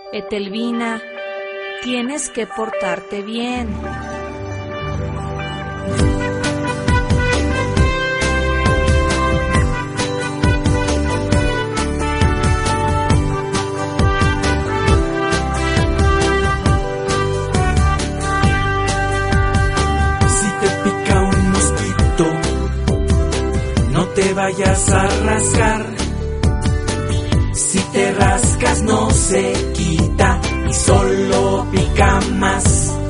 Etelvina, tienes que portarte bien. Si te pica un mosquito, no te vayas a rascar. Si te rascas no se quita y solo pica más.